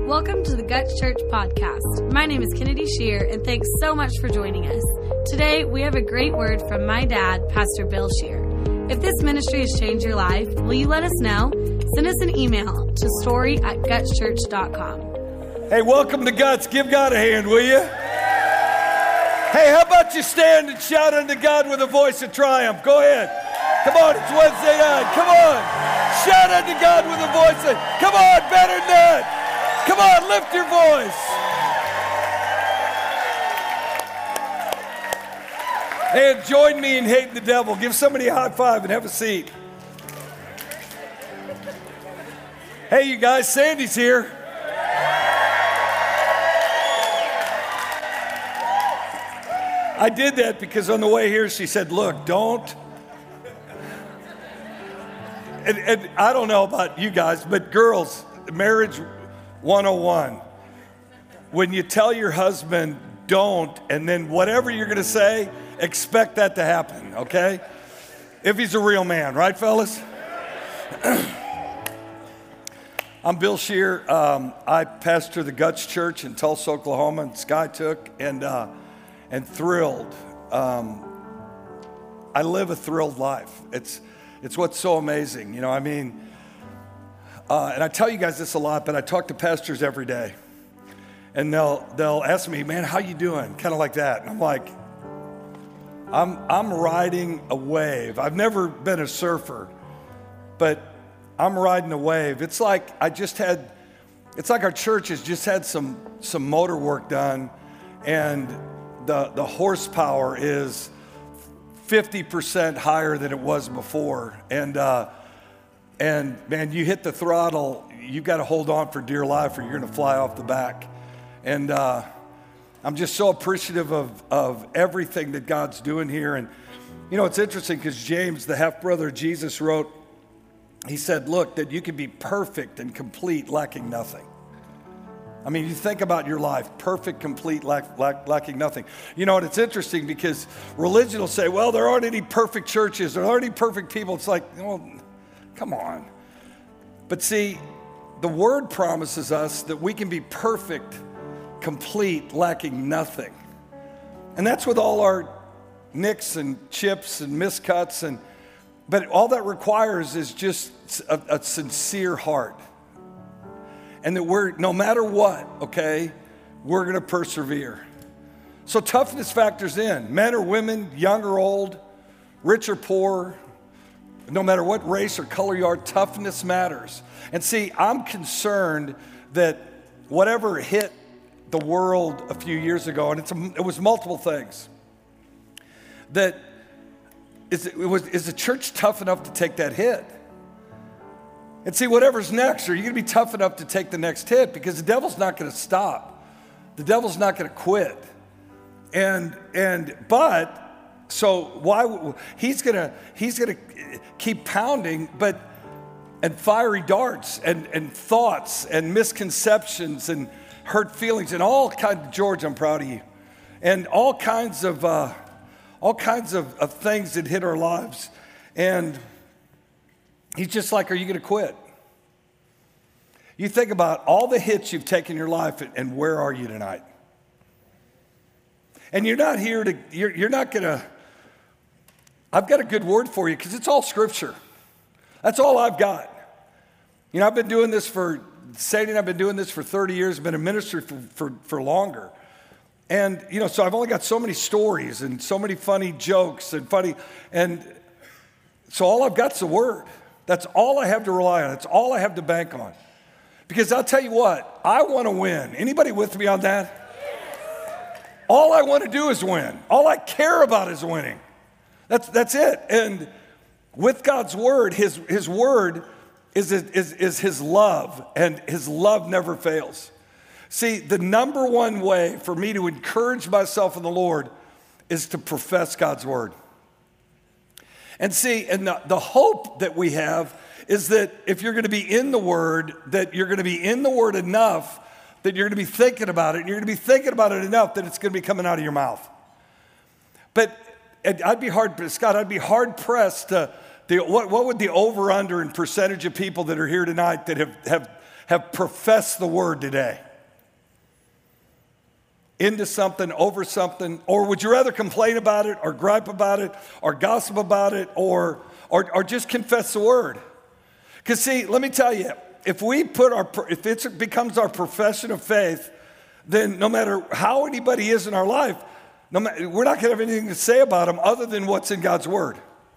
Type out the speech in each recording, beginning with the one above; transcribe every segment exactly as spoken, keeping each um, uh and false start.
Welcome to the Guts Church podcast. My name is Kennedy Shear, and thanks so much for joining us. Today, we have a great word from my dad, Pastor Bill Shear. If this ministry has changed your life, will you let us know? Send us an email to story at guts church dot com. Hey, welcome to Guts. Give God a hand, will you? Hey, how about you stand and shout unto God with a voice of triumph? Go ahead. Come on, it's Wednesday night. Come on. Shout unto God with a voice of, come on, better than that. Come on, lift your voice. And join me in hating the devil. Give somebody a high five and have a seat. Hey, you guys, Sandy's here. I did that because on the way here, she said, look, don't. And, and I don't know about you guys, but girls, marriage one oh one. When you tell your husband, don't, and then whatever you're going to say, expect that to happen, okay? If he's a real man, right, fellas? I'm Bill Shear. Um, I pastor the Guts Church in Tulsa, Oklahoma, and Skytook, and uh, and thrilled. Um, I live a thrilled life. It's it's what's so amazing, you know. I mean, uh, and I tell you guys this a lot, but I talk to pastors every day, and they'll they'll ask me, "Man, how you doing?" Kind of like that, and I'm like, I'm I'm riding a wave. I've never been a surfer, but I'm riding a wave. It's like I just had, it's like our church has just had some some motor work done, and the the horsepower is fifty percent higher than it was before. And uh, and man, you hit the throttle, you got to hold on for dear life, or you're going to fly off the back. And uh, I'm just so appreciative of of everything that God's doing here. And you know, it's interesting because James, the half brother of Jesus, wrote. He said, look, that you can be perfect and complete, lacking nothing. I mean, you think about your life, perfect, complete, lack, lack, lacking nothing. You know, and it's interesting because religion will say, well, there aren't any perfect churches, there aren't any perfect people. It's like, well, come on. But see, the word promises us that we can be perfect, complete, lacking nothing. And that's with all our nicks and chips and miscuts and But all that requires is just a, a sincere heart. And that we're, no matter what, okay, we're going to persevere. So toughness factors in. Men or women, young or old, rich or poor, no matter what race or color you are, toughness matters. And see, I'm concerned that whatever hit the world a few years ago, and it's a, it was multiple things, that Is, it, was, is the church tough enough to take that hit? And see, whatever's next, are you going to be tough enough to take the next hit? Because the devil's not going to stop. The devil's not going to quit. And and but so why he's going to he's going to keep pounding, but and fiery darts and and thoughts and misconceptions and hurt feelings and all kinds. George, I'm proud of you. And all kinds of. Uh, All kinds of, of things that hit our lives. And he's just like, are you going to quit? You think about all the hits you've taken in your life, and where are you tonight? And you're not here to, you're, you're not going to, I've got a good word for you because it's all scripture. That's all I've got. You know, I've been doing this for, Sadie and I've been doing this for thirty years, been in ministry for, for, for longer. And, you know, so I've only got so many stories and so many funny jokes and funny, and so all I've got is the word. That's all I have to rely on. That's all I have to bank on. Because I'll tell you what, I want to win. Anybody with me on that? All I want to do is win. All I care about is winning. That's that's it. And with God's word, his, his word is, is, is his love, and his love never fails. See, the number one way for me to encourage myself in the Lord is to profess God's word. And see, and the, the hope that we have is that if you're going to be in the word, that you're going to be in the word enough that you're going to be thinking about it, and you're going to be thinking about it enough that it's going to be coming out of your mouth. But I'd be hard, Scott, I'd be hard pressed to, the, what, what would the over-under in percentage of people that are here tonight that have, have have professed the word today? Into something, over something? Or would you rather complain about it or gripe about it or gossip about it or, or, or just confess the word? Because see, let me tell you, if we put our, if it becomes our profession of faith, then no matter how anybody is in our life, no matter, we're not going to have anything to say about them other than what's in God's word.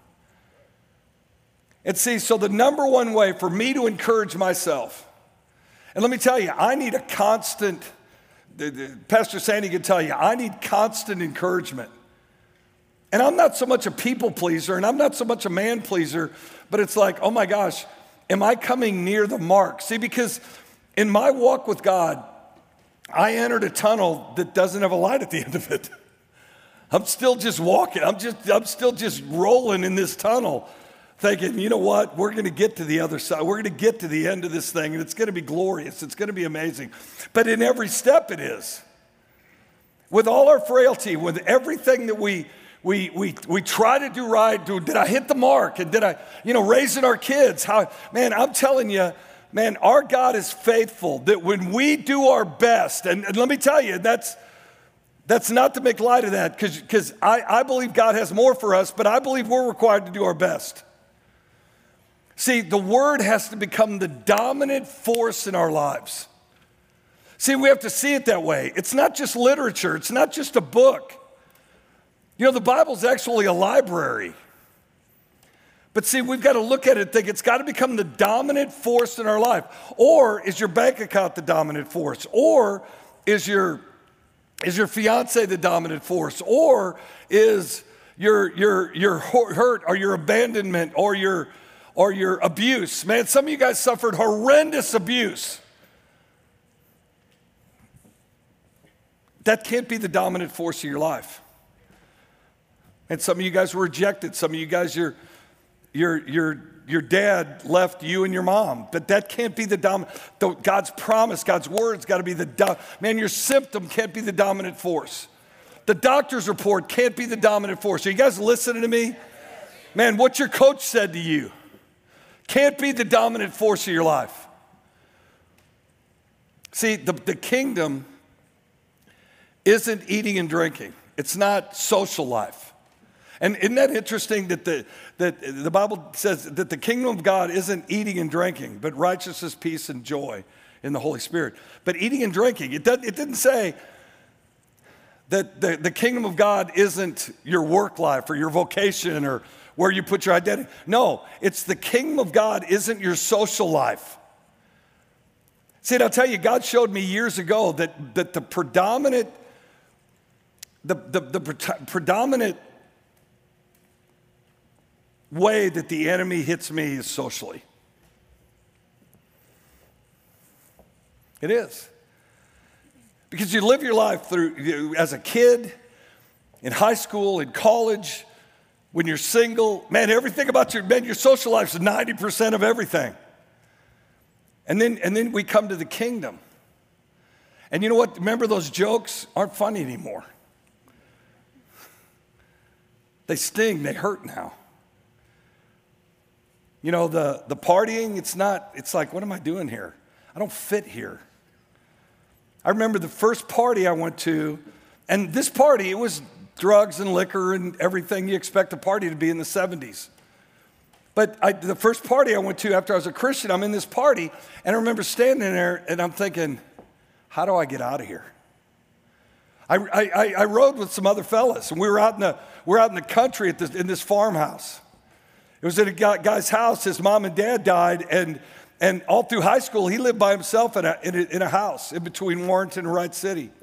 And see, so the number one way for me to encourage myself, and let me tell you, I need a constant, Pastor Sandy can tell you, I need constant encouragement. And I'm not so much a people pleaser, and I'm not so much a man pleaser, but it's like, oh my gosh, am I coming near the mark? See, because in my walk with God, I entered a tunnel that doesn't have a light at the end of it. I'm still just walking. I'm just, I'm still just rolling in this tunnel, thinking, you know what? We're going to get to the other side. We're going to get to the end of this thing, and it's going to be glorious. It's going to be amazing. But in every step, it is. With all our frailty, with everything that we we we we try to do right, do, did I hit the mark? And did I, you know, raising our kids? How, man, I'm telling you. Man, our God is faithful, that when we do our best, and, and let me tell you, that's that's not to make light of that, because because I, I believe God has more for us, but I believe we're required to do our best. See, the word has to become the dominant force in our lives. See, we have to see it that way. It's not just literature. It's not just a book. You know, the Bible's actually a library. But see, we've got to look at it and think it's got to become the dominant force in our life. Or is your bank account the dominant force? Or is your, is your fiance the dominant force? Or is your, your, your hurt or your abandonment or your, or your abuse? Man, some of you guys suffered horrendous abuse. That can't be the dominant force of your life. And some of you guys were rejected. Some of you guys, you're Your, your, your dad left you and your mom, but that can't be the dominant. God's promise, God's word's got to be the, do, man, your symptom can't be the dominant force. The doctor's report can't be the dominant force. Are you guys listening to me? Man, what your coach said to you can't be the dominant force of your life. See, the, the kingdom isn't eating and drinking. It's not social life. And isn't that interesting that the, that the Bible says that the kingdom of God isn't eating and drinking, but righteousness, peace, and joy in the Holy Spirit. But eating and drinking, it, does, it didn't say that the, the kingdom of God isn't your work life or your vocation or where you put your identity. No, it's the kingdom of God isn't your social life. See, and I'll tell you, God showed me years ago that, that the predominant, the, the, the predominant way that the enemy hits me is socially. It is. Because you live your life through, you, as a kid, in high school, in college, when you're single, man, everything about your, man, your social life is ninety percent of everything. And then, and then we come to the kingdom. And you know what? Remember, those jokes aren't funny anymore. They sting, they hurt now. You know, the, the partying, it's not, it's like, what am I doing here? I don't fit here. I remember the first party I went to, and this party, it was drugs and liquor and everything you expect a party to be in the seventies. But I, the first party I went to after I was a Christian, I'm in this party, and I remember standing there, and I'm thinking, how do I get out of here? I, I, I rode with some other fellas, and we were out in the, we were out in the country at this, in this farmhouse. It was at a guy's house. His mom and dad died, and and all through high school, he lived by himself in a, in a, in a house in between Warrenton and Wright City.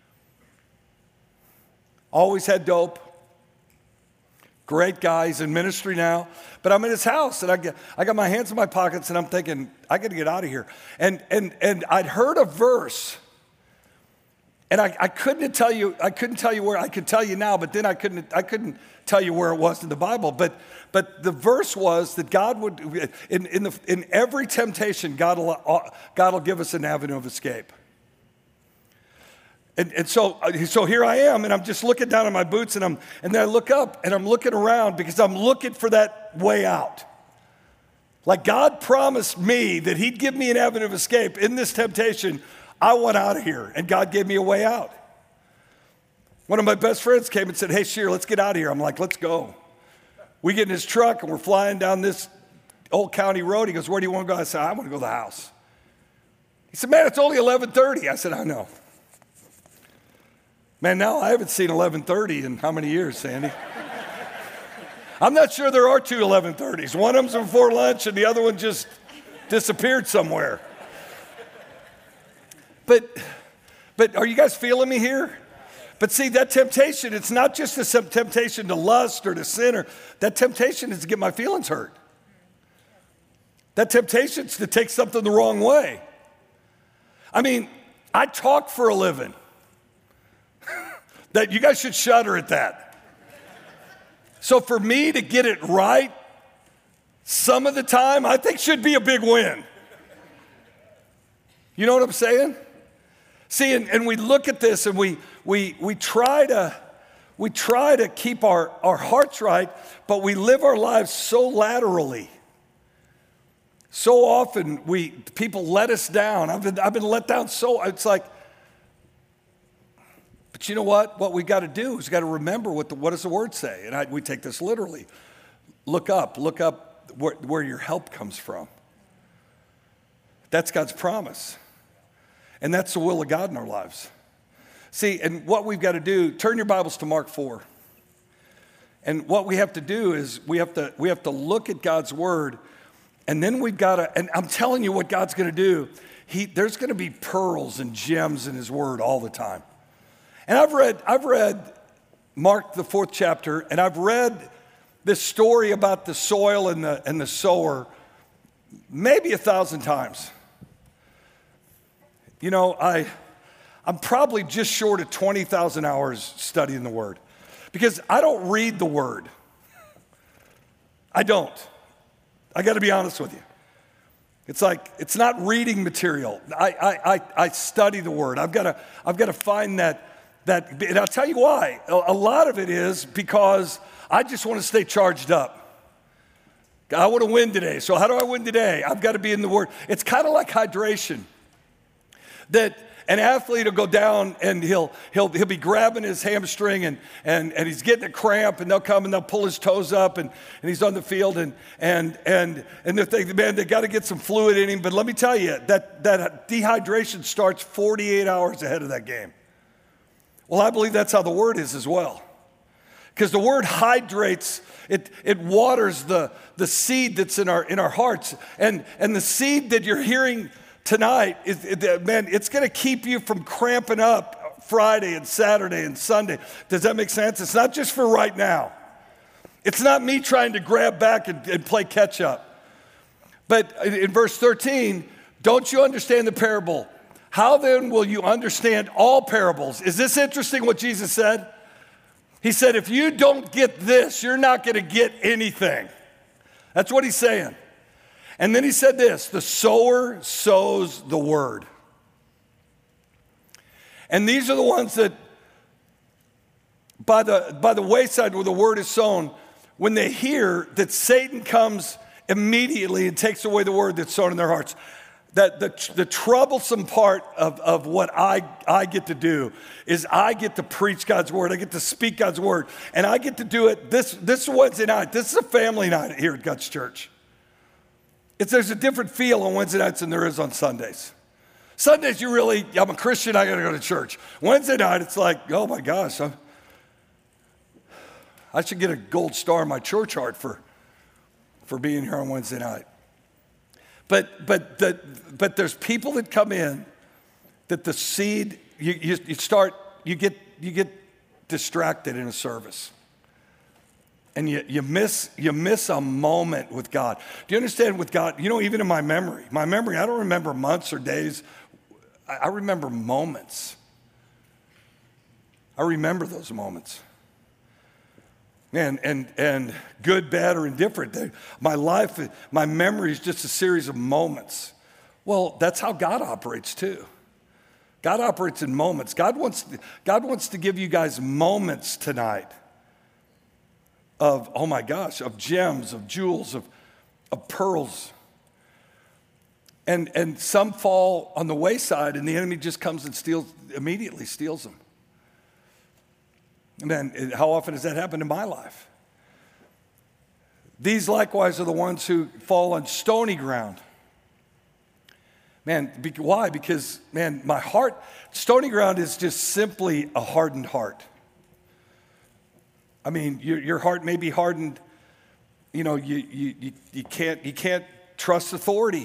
Always had dope. Great guy. He's in ministry now. But I'm in his house, and I get, I got my hands in my pockets, and I'm thinking, I got to get out of here. And and and I'd heard a verse, and I, I couldn't tell you. I couldn't tell you where. I could tell you now, but then I couldn't. I couldn't tell you where it was in the Bible. But but the verse was that God would, in in the in every temptation, God will God will give us an avenue of escape. And, and so, so here I am, and I'm just looking down at my boots, and I'm, and then I look up, and I'm looking around because I'm looking for that way out. Like God promised me that he'd give me an avenue of escape in this temptation. I want out of here, and God gave me a way out. One of my best friends came and said, hey, Shear, let's get out of here. I'm like, let's go. We get in his truck, and we're flying down this old county road. He goes, where do you want to go? I said, I want to go to the house. He said, man, it's only eleven thirty. I said, I know. Man, now I haven't seen eleven thirty in how many years, Sandy? I'm not sure there are two eleven thirties. One of them's before lunch, and the other one just disappeared somewhere. But, but are you guys feeling me here? But see, that temptation, it's not just a temptation to lust or to sin. Or, that temptation is to get my feelings hurt. That temptation is to take something the wrong way. I mean, I talk for a living. That you guys should shudder at that. So for me to get it right some of the time, I think should be a big win. You know what I'm saying? See, and, and we look at this and we we we try to we try to keep our, our hearts right, but we live our lives so laterally. So often we people let us down. I've been I've been let down so it's like, but you know what? What we got to do is got to remember what the, what does the word say? And I, we take this literally. Look up, look up where, where your help comes from. That's God's promise. And that's the will of God in our lives. See, and what we've got to do, turn your Bibles to Mark four. And what we have to do is we have to we have to look at God's word, and then we've got to, and I'm telling you what God's going to do. He, there's going to be pearls and gems in his word all the time. And I've read, I've read Mark, the fourth chapter, and I've read this story about the soil and the, and the sower maybe a thousand times. You know, I, I'm probably just short of twenty thousand hours studying the word because I don't read the word. I don't. I got to be honest with you. It's like, it's not reading material. I, I, I, I study the word. I've got to, I've got to find that, that, and I'll tell you why. A, a lot of it is because I just want to stay charged up. I want to win today. So how do I win today? I've got to be in the word. It's kind of like hydration. That an athlete will go down and he'll he'll he'll be grabbing his hamstring and and and he's getting a cramp and they'll come and they'll pull his toes up and, and he's on the field and and and and they're thinking, man, they got to get some fluid in him. But let me tell you, that that dehydration starts forty-eight hours ahead of that game. Well, I believe that's how the word is as well. Because the word hydrates, it, it waters the, the seed that's in our in our hearts. And, and the seed that you're hearing tonight, is, it, man, it's going to keep you from cramping up Friday and Saturday and Sunday. Does that make sense? It's not just for right now. It's not me trying to grab back and, and play catch up. But in verse thirteen, don't you understand the parable? How then will you understand all parables? Is this interesting what Jesus said? He said, if you don't get this, you're not going to get anything. That's what he's saying. And then he said this, the sower sows the word. And these are the ones that by the, by the wayside where the word is sown, when they hear that Satan comes immediately and takes away the word that's sown in their hearts. That the, the troublesome part of, of what I, I get to do is I get to preach God's word. I get to speak God's word. And I get to do it this, this Wednesday night. This is a family night here at Guts Church. It's, there's a different feel on Wednesday nights than there is on Sundays. Sundays, you really, I'm a Christian, I got to go to church. Wednesday night, it's like, oh my gosh, I'm, I should get a gold star in my church heart for, for being here on Wednesday night. But but the, but there's people that come in that the seed you, you, you start you get you get distracted in a service, and you you miss you miss a moment with God. Do you understand with God? You know, even in my memory, my memory, I don't remember months or days. I, I remember moments. I remember those moments. And, and, and good, bad, or indifferent. My life, my memory is just a series of moments. Well, that's how God operates too. God operates in moments. God wants, God wants to give you guys moments tonight of, oh my gosh, of gems, of jewels, of, of pearls. And, and some fall on the wayside, and the enemy just comes and steals, immediately steals them. Man, how often has that happened in my life? These likewise are the ones who fall on stony ground. Man, be, why? Because, man, my heart, stony ground is just simply a hardened heart. I mean, your, your heart may be hardened. You know, you, you, you, you can't, you can't trust authority.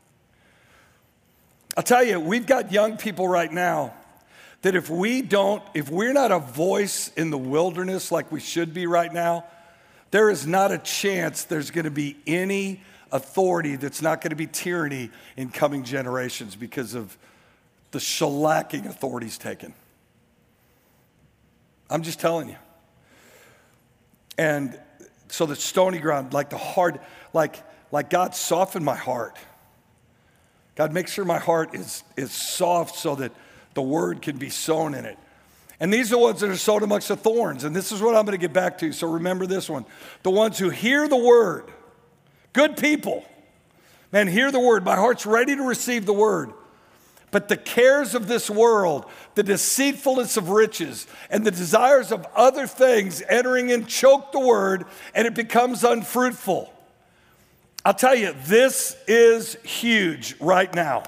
I'll tell you, we've got young people right now that if we don't, if we're not a voice in the wilderness like we should be right now, there is not a chance there's going to be any authority that's not going to be tyranny in coming generations because of the shellacking authority's taken. I'm just telling you. And so the stony ground, like the hard, like, like God softened my heart. God, make sure my heart is, is soft so that the word can be sown in it. And these are the ones that are sown amongst the thorns. And this is what I'm going to get back to. So remember this one. The ones who hear the word, good people. Man, hear the word. My heart's ready to receive the word. But the cares of this world, the deceitfulness of riches, and the desires of other things entering in choke the word, and it becomes unfruitful. I'll tell you, this is huge right now.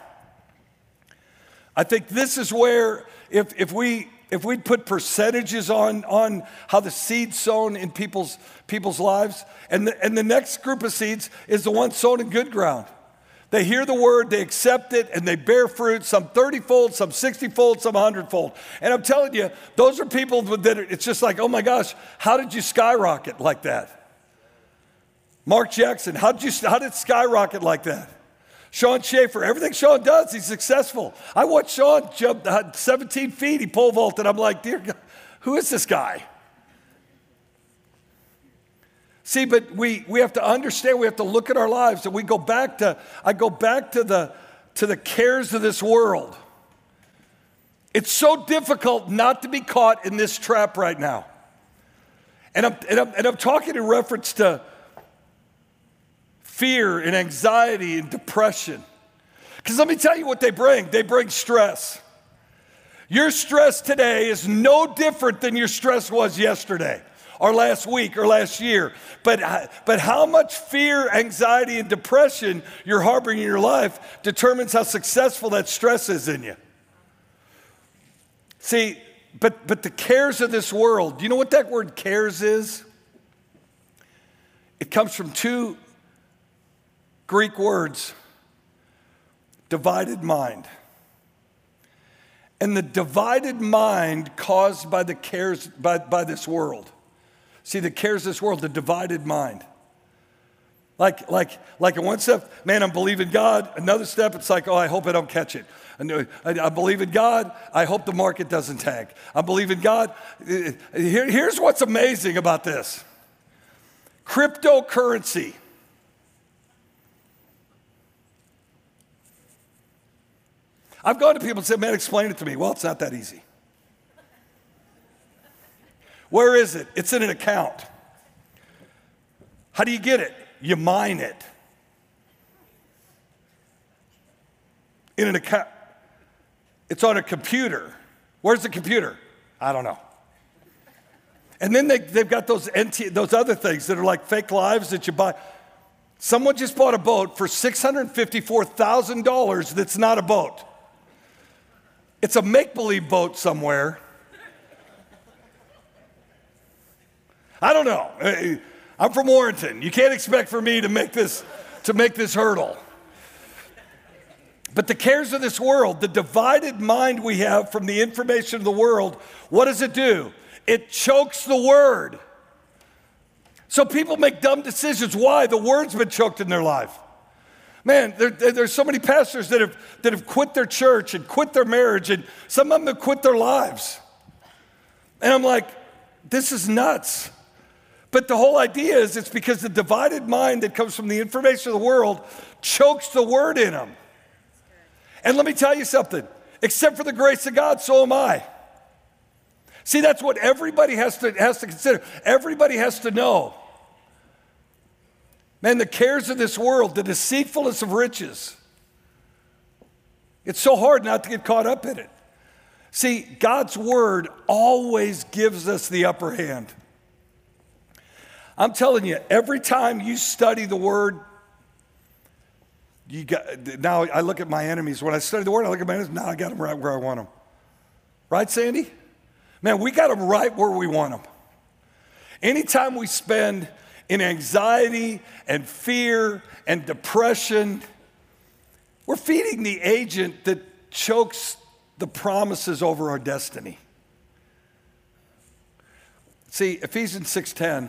I think this is where, if, if we if we put percentages on, on how the seed's sown in people's people's lives, and the, and the next group of seeds is the one sown in good ground. They hear the word, they accept it, and they bear fruit, some thirty-fold, some sixty-fold, some one hundred-fold. And I'm telling you, those are people that it's just like, oh my gosh, how did you skyrocket like that? Mark Jackson, how did you, how did it skyrocket like that? Sean Schaefer, everything Sean does, he's successful. I watched Sean jump seventeen feet, he pole vaulted. I'm like, dear God, who is this guy? See, but we, we have to understand, we have to look at our lives, and we go back to, I go back to the, to the cares of this world. It's so difficult not to be caught in this trap right now. And I'm, and I'm, and I'm talking in reference to fear and anxiety and depression. Because let me tell you what they bring. They bring stress. Your stress today is no different than your stress was yesterday or last week or last year. But, but how much fear, anxiety, and depression you're harboring in your life determines how successful that stress is in you. See, but, but the cares of this world, do you know what that word cares is? It comes from two Greek words, divided mind. And the divided mind caused by the cares, by, by this world. See, the cares of this world, the divided mind. Like, like, like in one step, man, I'm believing God. Another step, it's like, oh, I hope I don't catch it. I, I believe in God. I hope the market doesn't tank. I believe in God. Here, here's what's amazing about this. Cryptocurrency. I've gone to people and said, man, explain it to me. Well, it's not that easy. Where is it? It's in an account. How do you get it? You mine it. In an account. It's on a computer. Where's the computer? I don't know. And then they, they've got those, N T, those other things that are like fake lives that you buy. Someone just bought a boat for six hundred fifty-four thousand dollars that's not a boat. It's a make-believe boat somewhere. I don't know. I'm from Warrenton. You can't expect for me to make this, to make this hurdle. But the cares of this world, the divided mind we have from the information of the world, what does it do? It chokes the word. So people make dumb decisions. Why? The word's been choked in their life. Man, there, there's so many pastors that have, that have quit their church and quit their marriage, and some of them have quit their lives. And I'm like, this is nuts. But the whole idea is it's because the divided mind that comes from the information of the world chokes the word in them. And let me tell you something, except for the grace of God, so am I. See, that's what everybody has to, has to consider. Everybody has to know. Man, the cares of this world, the deceitfulness of riches. It's so hard not to get caught up in it. See, God's word always gives us the upper hand. I'm telling you, every time you study the word, you got, now I look at my enemies. When I study the word, I look at my enemies, now I got them right where I want them. Right, Sandy? Man, we got them right where we want them. Anytime we spend in anxiety and fear and depression, we're feeding the agent that chokes the promises over our destiny. See, Ephesians six ten.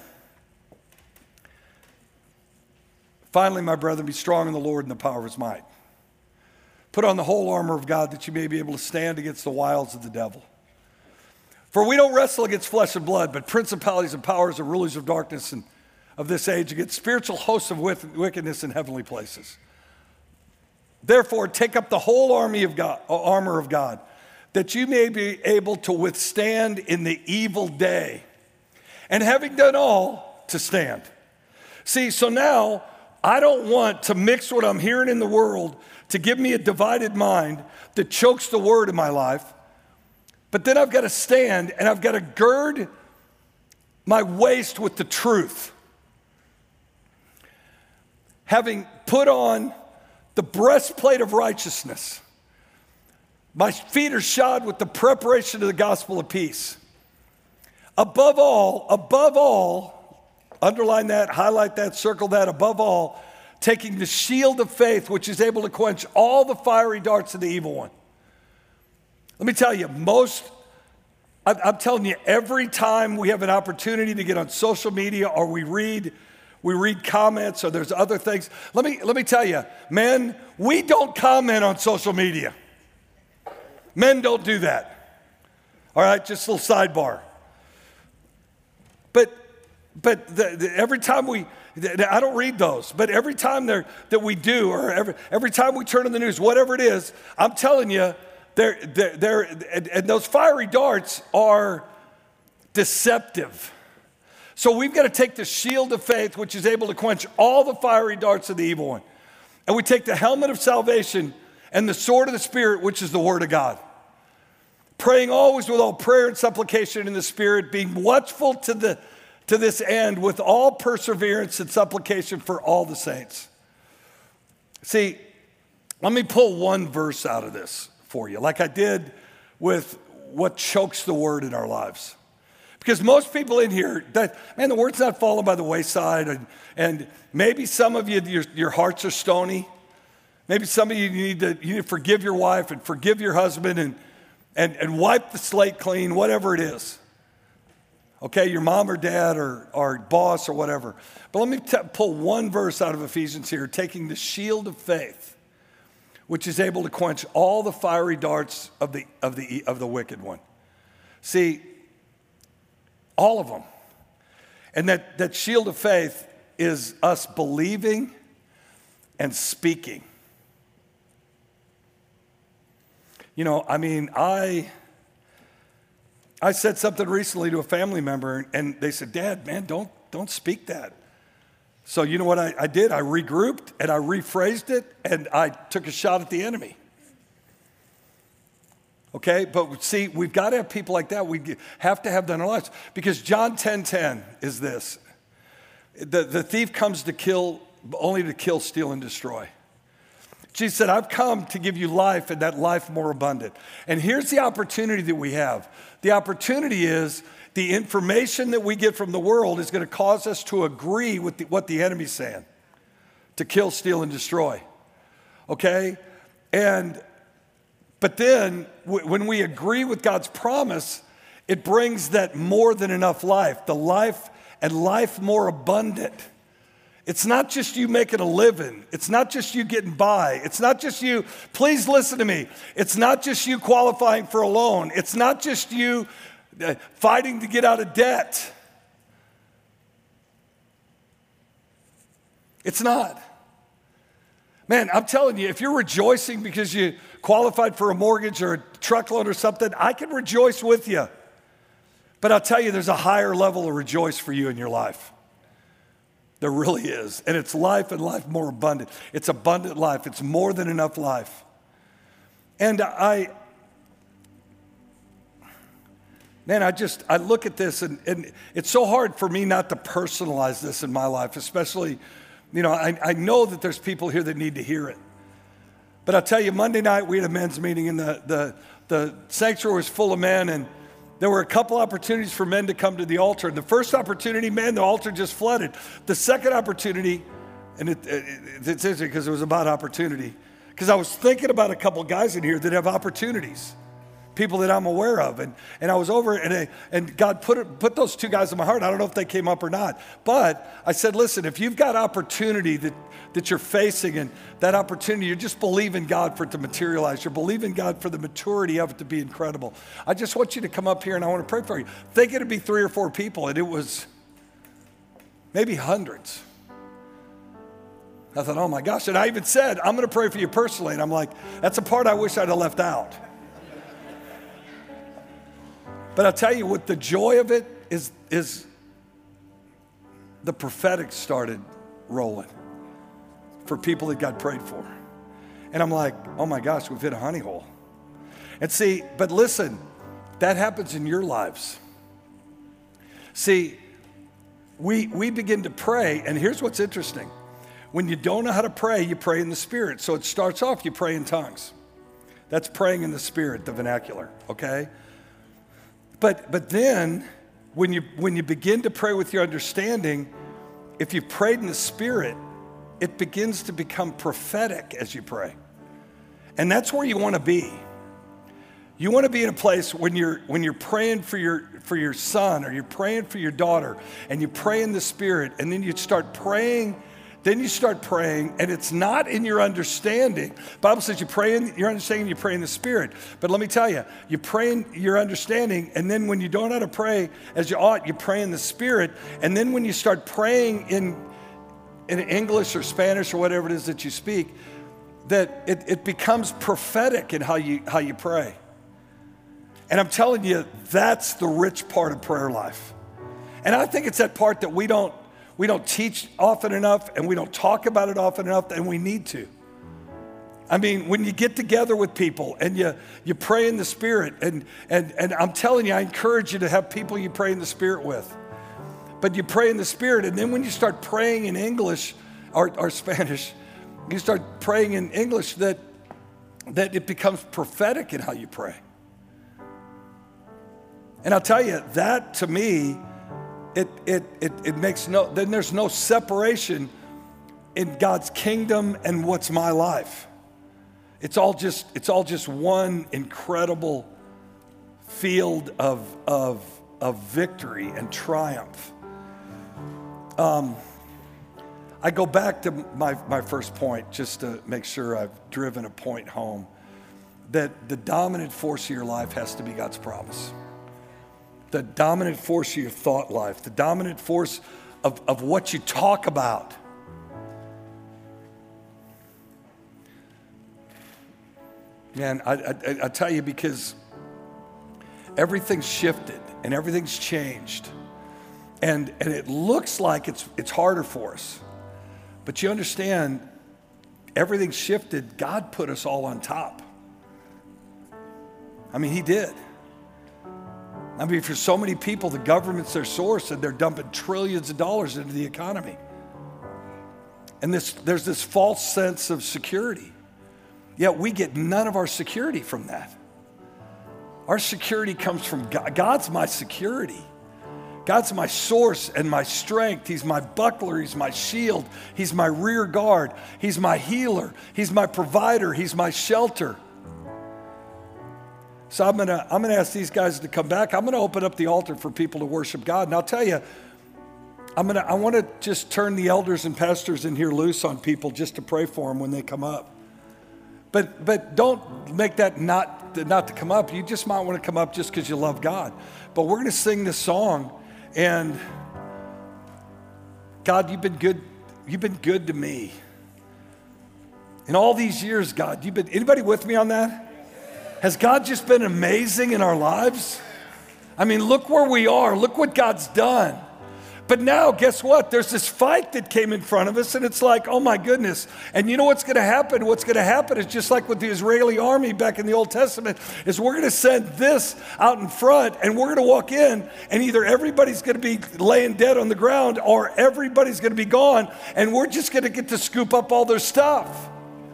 Finally, my brethren, be strong in the Lord and the power of his might. Put on the whole armor of God that you may be able to stand against the wiles of the devil. For we don't wrestle against flesh and blood, but principalities and powers and rulers of darkness and of this age, against spiritual hosts of wickedness in heavenly places. Therefore, take up the whole army of God, armor of God, that you may be able to withstand in the evil day, and having done all, to stand. See, so now I don't want to mix what I'm hearing in the world to give me a divided mind that chokes the word in my life, but then I've got to stand and I've got to gird my waist with the truth. Having put on the breastplate of righteousness, my feet are shod with the preparation of the gospel of peace. Above all, above all, underline that, highlight that, circle that, above all, taking the shield of faith, which is able to quench all the fiery darts of the evil one. Let me tell you, most, I'm telling you, every time we have an opportunity to get on social media or we read We read comments or there's other things. Let me, let me tell you, men, we don't comment on social media. Men don't do that. All right, just a little sidebar. But, but the, the, every time we, the, I don't read those, but every time that we do, or every, every time we turn on the news, whatever it is, I'm telling you, they're, they're, they're, and, and those fiery darts are deceptive. So we've got to take the shield of faith, which is able to quench all the fiery darts of the evil one. And we take the helmet of salvation and the sword of the Spirit, which is the word of God. Praying always with all prayer and supplication in the Spirit, being watchful to, the, to this end with all perseverance and supplication for all the saints. See, let me pull one verse out of this for you, like I did with what chokes the word in our lives. Because most people in here, that, man, the word's not falling by the wayside. And, and maybe some of you, your, your hearts are stony. Maybe some of you need to, you need to forgive your wife and forgive your husband and, and, and wipe the slate clean, whatever it is. Okay, your mom or dad or, or boss or whatever. But let me t- pull one verse out of Ephesians here, taking the shield of faith, which is able to quench all the fiery darts of the, of the, of the wicked one. See, all of them. And that, that shield of faith is us believing and speaking. You know, I mean, I I said something recently to a family member, and they said, Dad, man, don't, don't speak that. So you know what I, I did? I regrouped, and I rephrased it, and I took a shot at the enemy. Okay, but see, we've got to have people like that. We have to have that in our lives. Because John ten ten is this. The, the thief comes to kill, only to kill, steal, and destroy. Jesus said, I've come to give you life and that life more abundant. And here's the opportunity that we have. The opportunity is the information that we get from the world is going to cause us to agree with the, what the enemy's saying. To kill, steal, and destroy. Okay? And But then, when we agree with God's promise, it brings that more than enough life, the life and life more abundant. It's not just you making a living. It's not just you getting by. It's not just you, please listen to me. It's not just you qualifying for a loan. It's not just you fighting to get out of debt. It's not. Man, I'm telling you, if you're rejoicing because you qualified for a mortgage or a truck loan or something, I can rejoice with you. But I'll tell you, there's a higher level of rejoice for you in your life. There really is. And it's life and life more abundant. It's abundant life. It's more than enough life. And I, man, I just, I look at this and, and it's so hard for me not to personalize this in my life, especially, you know, I, I know that there's people here that need to hear it. But I'll tell you, Monday night we had a men's meeting and the, the, the sanctuary was full of men, and there were a couple opportunities for men to come to the altar. And the first opportunity, man, the altar just flooded. The second opportunity, and it, it, it's interesting because it was about opportunity, because I was thinking about a couple guys in here that have opportunities, people that I'm aware of. And, and I was over, and, I, and God put, it, put those two guys in my heart. I don't know if they came up or not. But I said, listen, if you've got opportunity that, that you're facing, and that opportunity, you're just believing God for it to materialize. You're believing God for the maturity of it to be incredible. I just want you to come up here, and I want to pray for you. Think it'd be three or four people, and it was maybe hundreds. I thought, oh my gosh. And I even said, I'm going to pray for you personally. And I'm like, that's a part I wish I'd have left out. But I'll tell you what, the joy of it is, is the prophetic started rolling for people that God prayed for. And I'm like, oh my gosh, we've hit a honey hole. And see, but listen, that happens in your lives. See, we, we begin to pray, and here's what's interesting. When you don't know how to pray, you pray in the Spirit. So it starts off, you pray in tongues. That's praying in the Spirit, the vernacular, okay? But but then, when you when you begin to pray with your understanding, if you prayed in the Spirit, it begins to become prophetic as you pray. And that's where you want to be. You want to be in a place when you're when you're praying for your for your son, or you're praying for your daughter, and you pray in the Spirit, and then you start praying. Then you start praying, and it's not in your understanding. The Bible says you pray in your understanding, you pray in the Spirit. But let me tell you, you pray in your understanding, and then when you don't know how to pray as you ought, you pray in the Spirit. And then when you start praying in, in English or Spanish or whatever it is that you speak, that it, it becomes prophetic in how you, how you pray. And I'm telling you, that's the rich part of prayer life. And I think it's that part that we don't, We don't teach often enough, and we don't talk about it often enough, and we need to. I mean, when you get together with people and you, you pray in the Spirit, and, and, and I'm telling you, I encourage you to have people you pray in the Spirit with. But you pray in the Spirit, and then when you start praying in English or, or Spanish, you start praying in English, that, that it becomes prophetic in how you pray. And I'll tell you, that to me, It, it, it, it makes no, then there's no separation in God's kingdom and what's my life. It's all just, it's all just one incredible field of, of, of victory and triumph. Um, I go back to my, my first point just to make sure I've driven a point home, that the dominant force of your life has to be God's promise. The dominant force of your thought life, the dominant force of, of what you talk about. Man, I, I, I tell you, because everything's shifted and everything's changed. And, and it looks like it's, it's harder for us. But you understand, everything's shifted. God put us all on top. I mean, He did. I mean, for so many people, the government's their source, and they're dumping trillions of dollars into the economy. And this, there's this false sense of security. Yet we get none of our security from that. Our security comes from God. God's my security. God's my source and my strength. He's my buckler. He's my shield. He's my rear guard. He's my healer. He's my provider. He's my shelter. So I'm gonna I'm gonna ask these guys to come back. I'm gonna open up the altar for people to worship God. And I'll tell you, I'm gonna I want to just turn the elders and pastors in here loose on people just to pray for them when they come up. But but don't make that not not to come up. You just might want to come up just because you love God. But we're gonna sing this song, and God, you've been good. You've been good to me. In all these years, God, you've been. Anybody with me on that? Has God just been amazing in our lives? I mean, look where we are. Look what God's done. But now, guess what? There's this fight that came in front of us, and it's like, oh my goodness. And you know what's going to happen? What's going to happen is just like with the Israeli army back in the Old Testament, is we're going to send this out in front, and we're going to walk in, and either everybody's going to be laying dead on the ground, or everybody's going to be gone, and we're just going to get to scoop up all their stuff.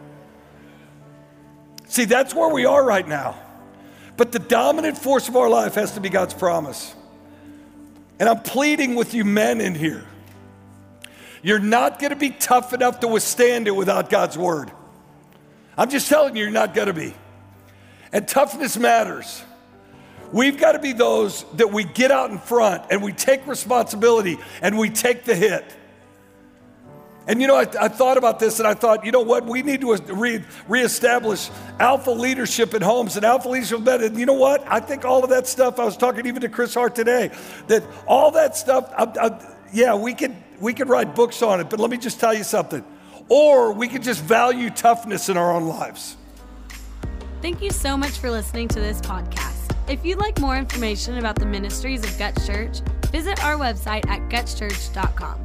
See, that's where we are right now. But the dominant force of our life has to be God's promise. And I'm pleading with you men in here. You're not going to be tough enough to withstand it without God's word. I'm just telling you, you're not going to be. And toughness matters. We've got to be those that we get out in front and we take responsibility and we take the hit. And you know, I, I thought about this and I thought, you know what? We need to re, reestablish alpha leadership in homes and alpha leadership in bed. And you know what? I think all of that stuff, I was talking even to Chris Hart today, that all that stuff, I, I, yeah, we could, we could write books on it, but let me just tell you something. Or we could just value toughness in our own lives. Thank you so much for listening to this podcast. If you'd like more information about the ministries of Guts Church, visit our website at guts church dot com.